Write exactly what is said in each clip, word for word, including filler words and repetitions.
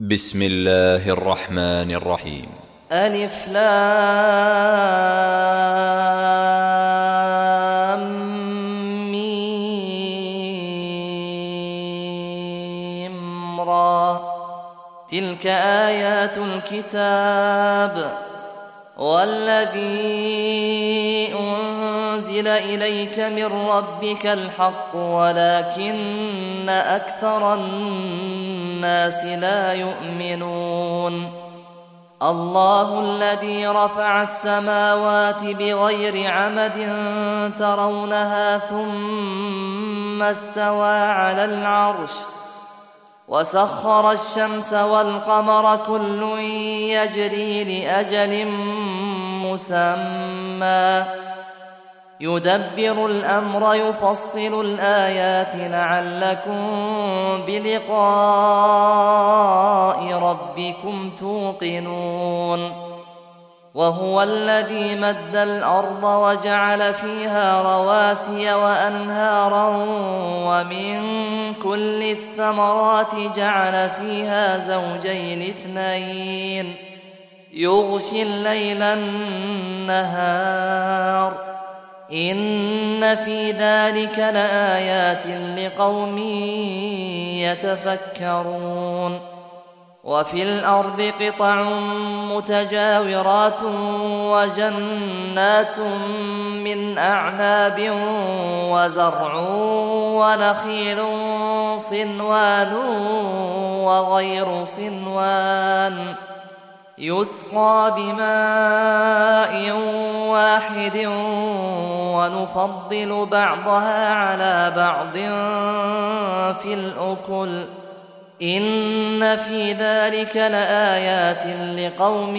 بسم الله الرحمن الرحيم. ألف لام ميم را. تلك آيات الكتاب والذي أنزل إليك من ربك الحق ولكن أكثر الناس لا يؤمنون. الله الذي رفع السماوات بغير عمد ترونها ثم استوى على العرش وسخر الشمس والقمر كل يجري لأجل مسمى يدبر الأمر يفصل الآيات لعلكم بلقاء ربكم توقنون. وهو الذي مد الأرض وجعل فيها رواسي وأنهارا ومن كل الثمرات جعل فيها زوجين اثنين يغشي الليل النهار إن في ذلك لآيات لقوم يتفكرون. وفي الأرض قطع متجاورات وجنات من أعناب وزرع ونخيل صنوان وغير صنوان يسقى بماء واحد ونفضل بعضها على بعض في الأكل إن في ذلك لآيات لقوم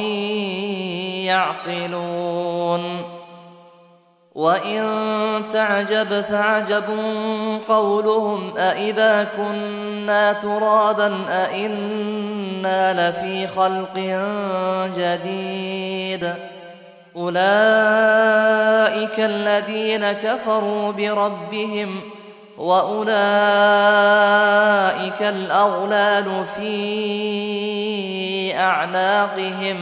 يعقلون. وإن تعجب فعجب قولهم أإذا كنا ترابا أإنا لفي خلق جديد أولئك الذين كفروا بربهم وأولئك الأغلال في أعناقهم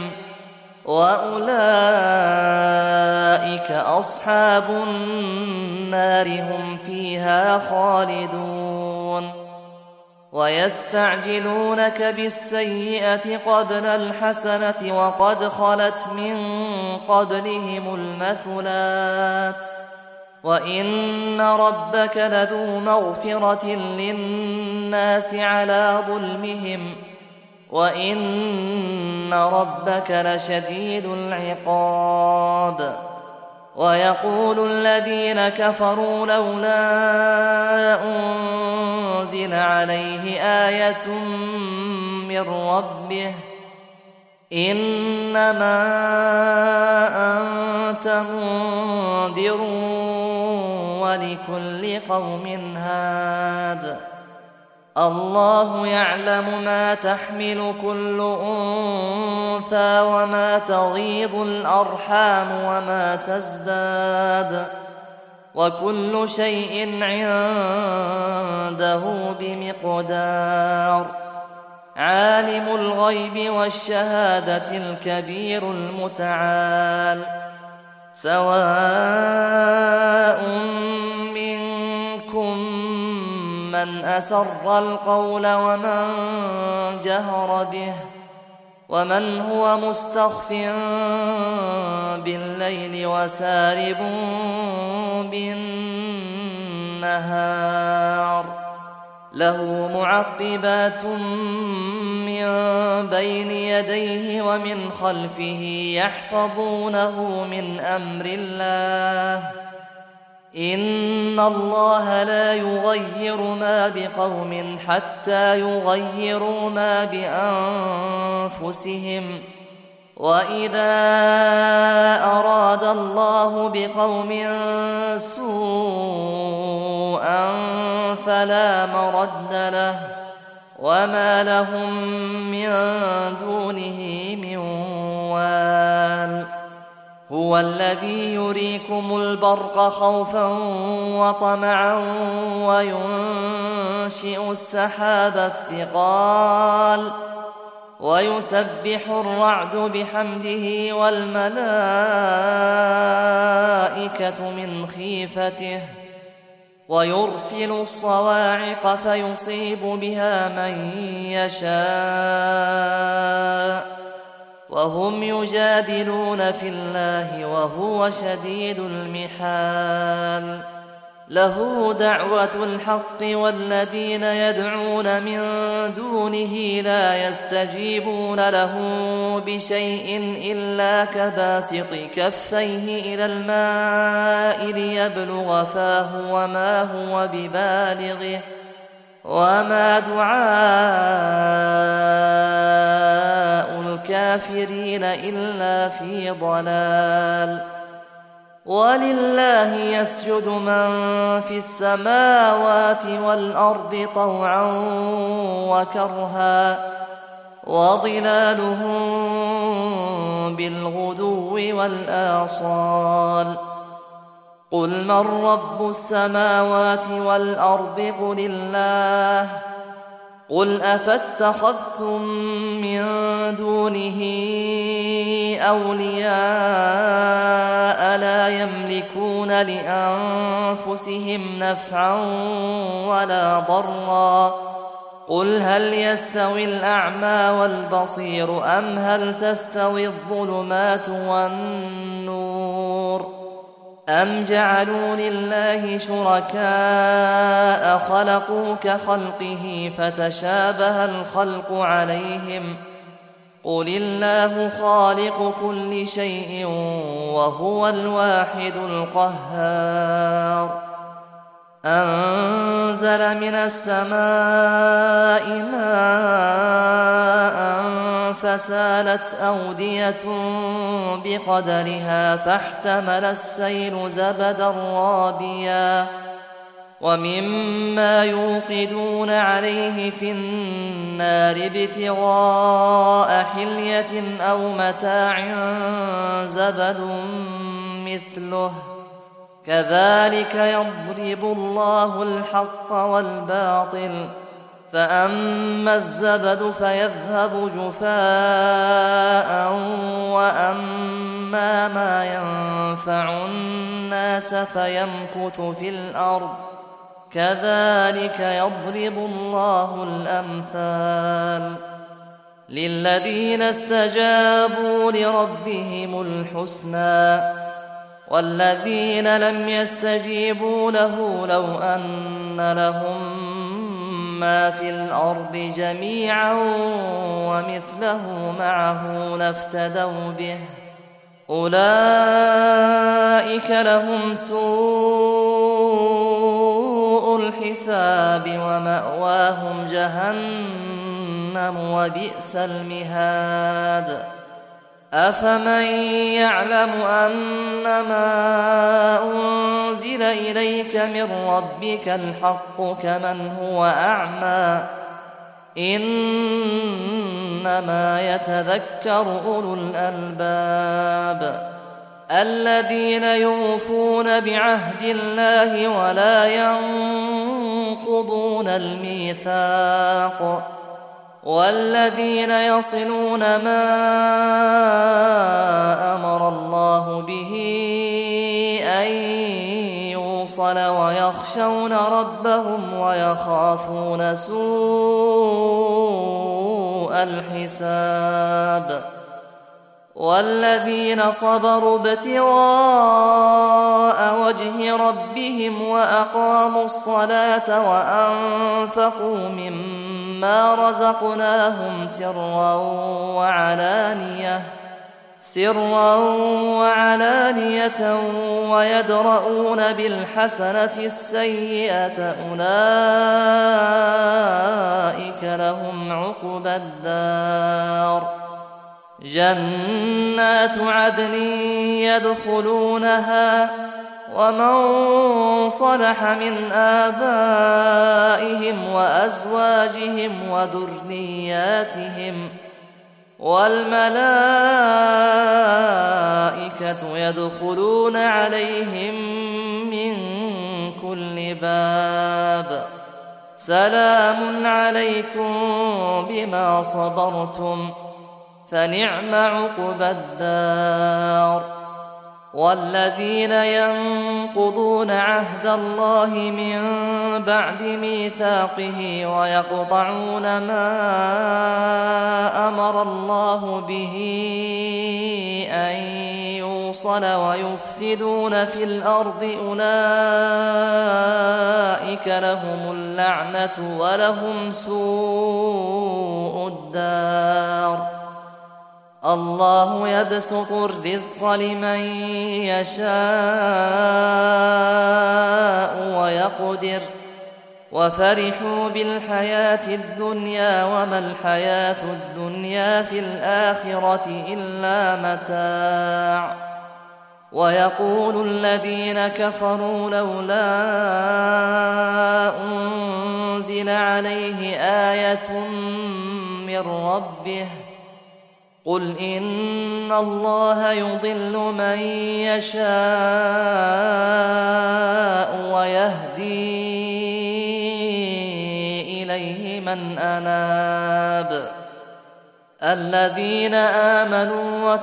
وأولئك أصحاب النار هم فيها خالدون. ويستعجلونك بالسيئة قبل الحسنة وقد خلت من قبلهم المثلات وإن ربك لذو مغفرة للناس على ظلمهم وإن ربك لشديد العقاب. ويقول الذين كفروا لولا أنزل عليه آية من ربه إنما أنت منذر ولكل قوم هاد. الله يعلم ما تحمل كل أنثى وما تغيض الأرحام وما تزداد وكل شيء عنده بمقدار. عالم الغيب والشهادة الكبير المتعال سواء منكم من أسر القول ومن جهر به ومن هو مستخف بالليل وسارب بالنهار له معقبات من بين يديه ومن خلفه يحفظونه من أمر الله إن الله لا يغير ما بقوم حتى يغيروا ما بأنفسهم وإذا أراد الله بقوم سوءا فلا مرد له وما لهم من دونه من وال. هو الذي يريكم البرق خوفا وطمعا وينشئ السحاب الثقال ويسبح الرعد بحمده والملائكة من خيفته ويرسل الصواعق فيصيب بها من يشاء وهم يجادلون في الله وهو شديد المحال له دعوة الحق والذين يدعون من دونه لا يستجيبون له بشيء إلا كباسط كفيه إلى الماء ليبلغ فاه وما هو ببالغه وما دعاء الكافرين إلا في ضلال ولله يسجد من في السماوات والأرض طوعا وكرها وظلالهم بالغدو والآصال قل من رب السماوات والأرض قل الله قل أفاتخذتم من دونه أولياء لا يملكون لأنفسهم نفعا ولا ضرا قل هل يستوي الأعمى والبصير أم هل تستوي الظلمات والنور أم جعلوا لله شركاء خلقوا كخلقه فتشابه الخلق عليهم قل الله خالق كل شيء وهو الواحد القهار أنزل من السماء ماء فسالت أودية بقدرها فاحتمل السيل زبدا رابيا ومما يوقدون عليه في النار ابتغاء حلية أو متاع زبد مثله كذلك يضرب الله الحق والباطل فأما الزبد فيذهب جفاء وأما ما ينفع الناس فيمكث في الأرض كذلك يضرب الله الأمثال للذين استجابوا لربهم الحسنى والذين لم يستجيبوا له لو أن لهم ما في الأرض جميعا ومثله معه لافتدوا به أولئك لهم سوء الحساب ومأواهم جهنم وبئس المهاد أفمن يعلم أنما أنزل إليك من ربك الحق كمن هو أعمى إنما يتذكر أولو الألباب الذين يوفون بعهد الله ولا ينقضون الميثاق والذين يصلون ما أمر الله به أن يوصل ويخشون ربهم ويخافون سوء الحساب والذين صبروا ابتغاء وجه ربهم وأقاموا الصلاة وأنفقوا مما رزقناهم سرا وعلانية سرا وعلانية ويدرؤون بالحسنة السيئة أولئك لهم عقبى الدار جنات عدن يدخلونها ومن صلح من آبائهم وأزواجهم وذرياتهم والملائكة يدخلون عليهم من كل باب سلام عليكم بما صبرتم فنعم عقبى الدار. والذين ينقضون عهد الله من بعد ميثاقه ويقطعون ما أمر الله به أن يوصل ويفسدون في الأرض أولئك لهم اللعنة ولهم سوء الدار. الله يبسط الرزق لمن يشاء ويقدر وفرحوا بالحياة الدنيا وما الحياة الدنيا في الآخرة إلا متاع. ويقول الذين كفروا لولا أنزل عليه آية من ربه قل إن الله يضل من يشاء ويهدي إليه من أناب. الذين آمنوا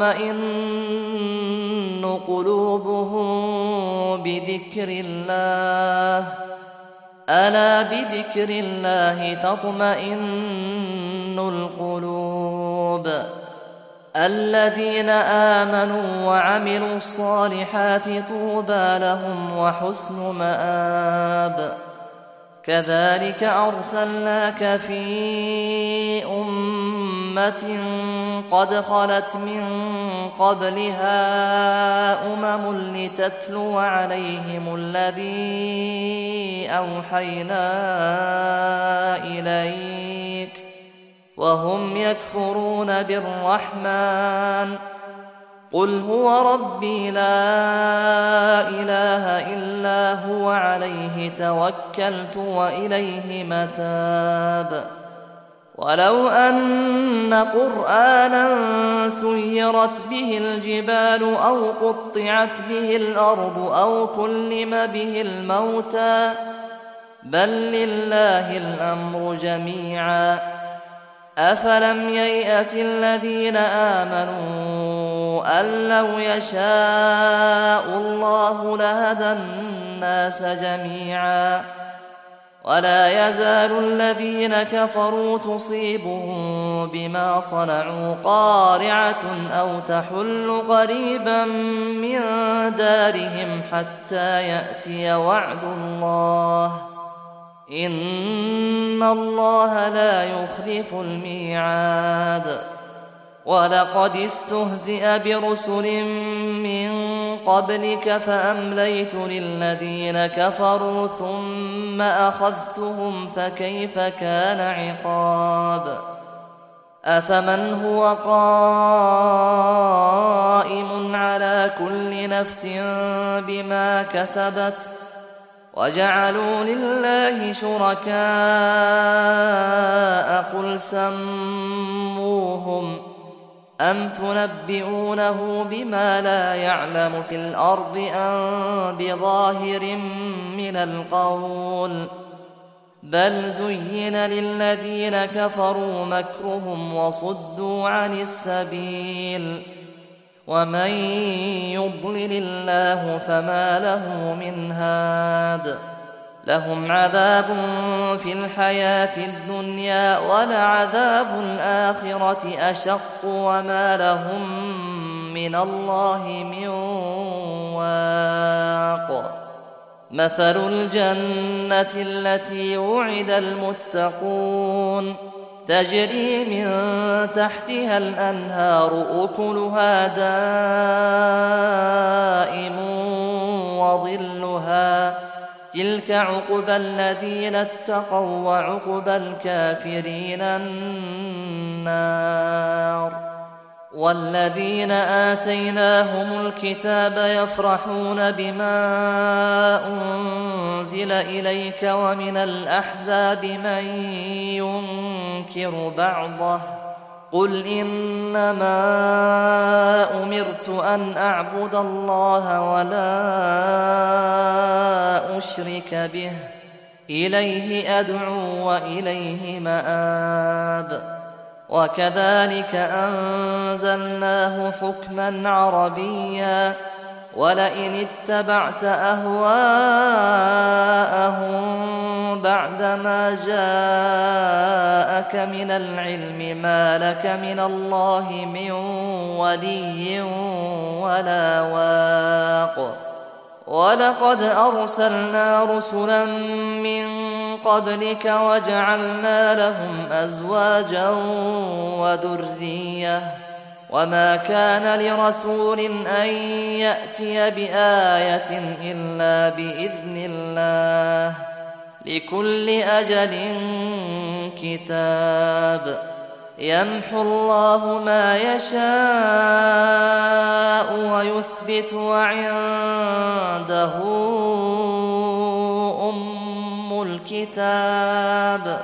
وتطمئن قلوبهم بذكر الله ألا بذكر الله تطمئن القلوب. الذين آمنوا وعملوا الصالحات طوبى لهم وحسن مآب. كذلك أرسلناك في أمة قد خلت من قبلها أمم لتتلو عليهم الذي أوحينا إليك وهم يكفرون بالرحمن قل هو ربي لا إله إلا هو عليه توكلت وإليه متاب. ولو أن قرآنا سيرت به الجبال أو قطعت به الأرض أو كلم به الموتى بل لله الأمر جميعا أفلم ييأس الذين آمنوا أن لو يشاء الله لهدى الناس جميعا ولا يزال الذين كفروا تصيبهم بما صنعوا قارعة أو تحل قريبا من دارهم حتى يأتي وعد الله إن الله لا يخلف الميعاد. ولقد استهزئ برسل من قبلك فأمليت للذين كفروا ثم أخذتهم فكيف كان عقاب. أفمن هو قائم على كل نفس بما كسبت وجعلوا لله شركاء قل سموهم أم تنبئونه بما لا يعلم في الأرض أم بظاهر من القول بل زين للذين كفروا مكرهم وصدوا عن السبيل ومن يضلل الله فما له من هاد. لهم عذاب في الحياة الدنيا ولعذاب الآخرة أشق وما لهم من الله من واق. مثل الجنة التي وعد المتقون تجري من تحتها الأنهار أكلها دائم وظلها تلك عقبى الذين اتقوا وعقبى الكافرين النار. والذين آتيناهم الكتاب يفرحون بما أنزل إليك ومن الأحزاب من ينكر بعضه قل إنما أمرت أن أعبد الله ولا أشرك به إليه أدعو وإليه مآب. وكذلك أنزلناه حكما عربيا ولئن اتبعت أهواءهم بعدما جاءك من العلم ما لك من الله من ولي ولا واق. ولقد أرسلنا رسلا من قبلك وجعلنا لهم أزواجا وذرية وما كان لرسول أن يأتي بآية إلا بإذن الله لكل أجل كتاب. يمحو الله ما يشاء ويثبت وعنده أم الكتاب.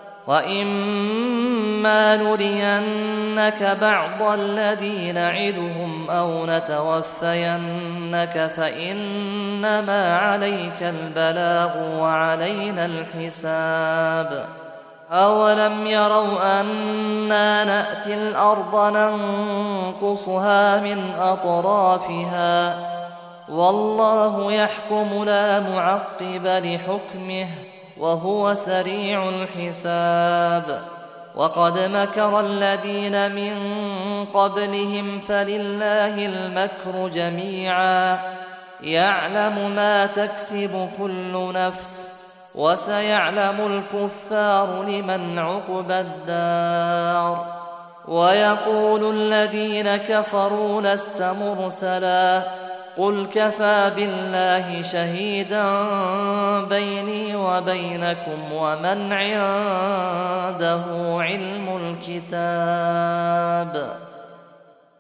وإما نرينك بعض الذي نعدهم أو نتوفينك فإنما عليك البلاغ وعلينا الحساب. أولم يروا أنا نأتي الأرض ننقصها من أطرافها والله يحكم لا معقب لحكمه وهو سريع الحساب. وقد مكر الذين من قبلهم فلله المكر جميعا يعلم ما تكسب كل نفس وسيعلم الكفار لمن عقبى الدار. ويقول الذين كفروا لست مرسلا قل كفى بالله شهيدا بيني وبينكم ومن عنده علم الكتاب.